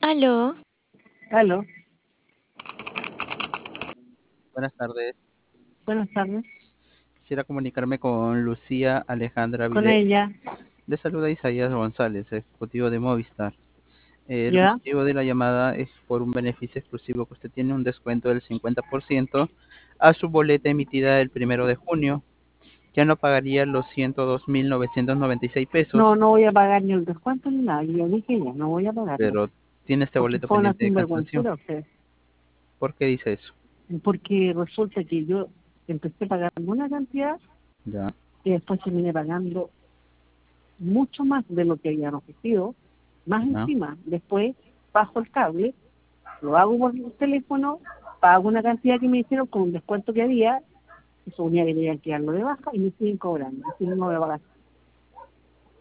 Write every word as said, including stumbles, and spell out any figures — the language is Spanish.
Aló, Aló, Buenas tardes. buenas tardes. Quisiera comunicarme con Lucía Alejandra Con Videla. ella, Le saluda Isaías González, ejecutivo de Movistar. Eh, el ¿ya? motivo de la llamada es por un beneficio exclusivo que usted tiene un descuento del cincuenta por ciento a su boleta emitida el primero de junio. Ya no pagaría los ciento dos mil novecientos noventa y seis No, pesos, no voy a pagar ni el descuento ni nada. Yo dije ya, no voy a pagarlo. pero tiene este Porque boleto fue una pendiente de cancelación. sinvergüenzura usted. ¿Por qué dice eso? Porque resulta que yo empecé pagando una cantidad Ya, y después terminé pagando mucho más de lo que habían ofrecido. Más ya. encima, después bajo el cable, lo hago por el teléfono, pago una cantidad que me hicieron con un descuento que había, y suponía que tenía que darlo de baja y me siguen cobrando. Y si no me voy a pagar